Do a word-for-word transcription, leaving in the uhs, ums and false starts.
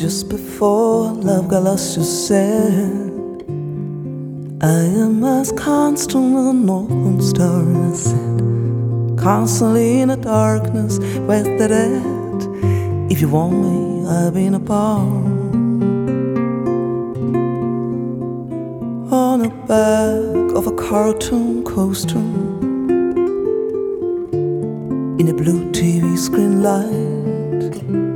Just before love got lost, you said, I am as constant as a northern star. And I said, constantly in the darkness, where's that at? If you want me, I'll be in a bar. On the back of a cartoon coaster, in a blue T V screen light,